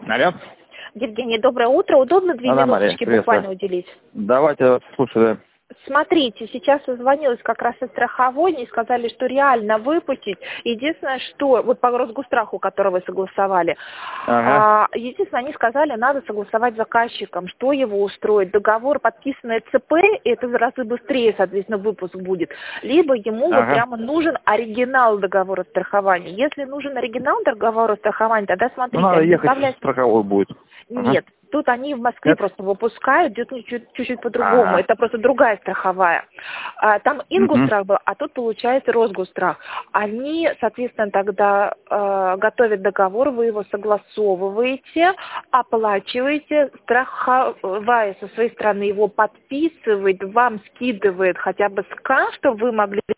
Алло. Евгений, доброе утро. Удобно 2 минуточки буквально уделить? Давайте, слушаю. Смотрите, сейчас созвонилась как раз из страховой, и сказали, что реально выпустить. Единственное, что, вот по Росгостраху, который вы согласовали, единственное, они сказали, надо согласовать с заказчиком, что его устроит. Договор, подписанный ЦП, это в разы быстрее, соответственно, выпуск будет. Либо ему вот прямо нужен оригинал договора страхования. Если нужен оригинал договора страхования, тогда смотрите. Надо ехать в страховой будет. Нет. Тут они в Москве просто выпускают, идет чуть-чуть по-другому. Это просто другая страховая. Там Ингосстрах был, а тут получается Росгострах. Они, соответственно, тогда готовят договор, вы его согласовываете, оплачиваете, страховая со своей стороны его подписывает, вам скидывает хотя бы скан, чтобы вы могли